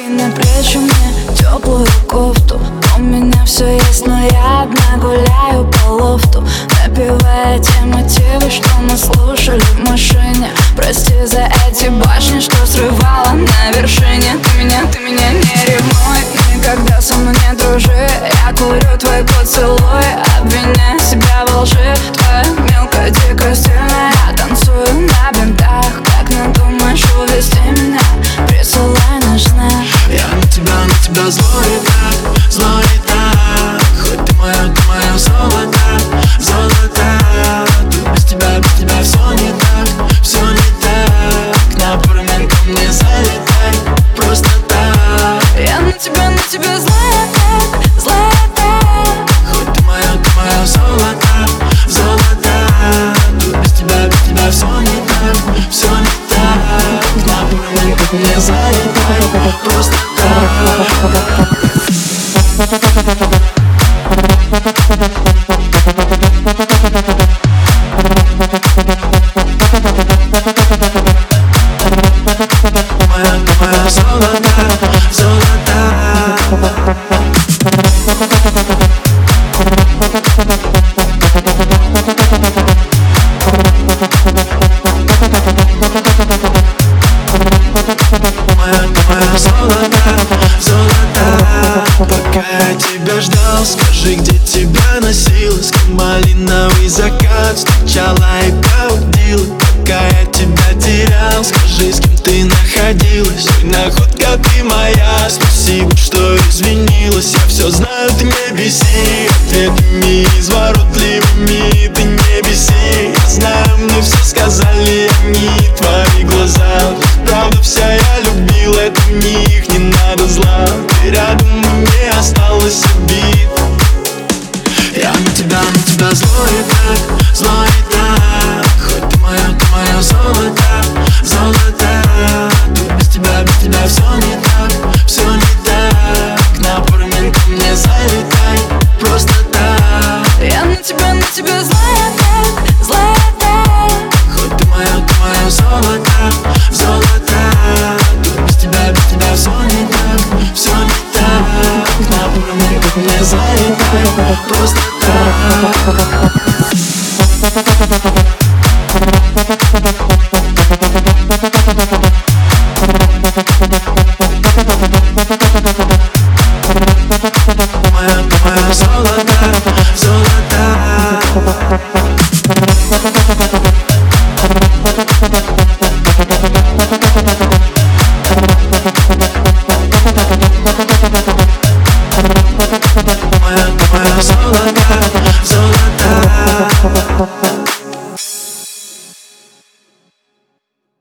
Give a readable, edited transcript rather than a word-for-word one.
на плечи мне теплую кофту. У меня все есть, но я одна гуляю по лофту, напевая те мотивы, что мы слушали в машине. Прости за эти башни, что срывала на вершине. Ты меня не ревнуй, никогда со мной не дружи. Я курю твои поцелуи, обвиняя себя во лжи. Твоя мелкая, дикая, стильная, я танцую на бинтах. Как надумаешь увести меня, присылай наш знак. Я на тебя злой так, хоть ты моя золото, золото. Тут без тебя все не так, на пару минут ко мне залетай, просто так. Я на тебя злая так, хоть ты моя золото, золото. Тут без тебя все не так, на пару минут ко мне залетай, просто так. Моя золото. Моя золото. Пока я тебя ждал, скажи, где тебя носила, с кем малиновый закат встречала и проводила. Пока я тебя терял, скажи, с кем ты находилась. Ой, находка ты моя, спасибо, что извинилась. Я все знаю, ты не беси ответами изворотливыми, ты не беси. Я знаю, мне все сказали они, твои глаза. Правда вся я любил, это в них не надо зла. Ты рядом, мне осталось обид. Я на тебя злой так, хоть ты моя золото, золото. Тут без тебя все не так, на пару минут ко мне залетай, просто так. Я на тебя злая так, хоть ты моя золото, золото. Тут без тебя все не так, на пару минут ко мне залетай, просто так.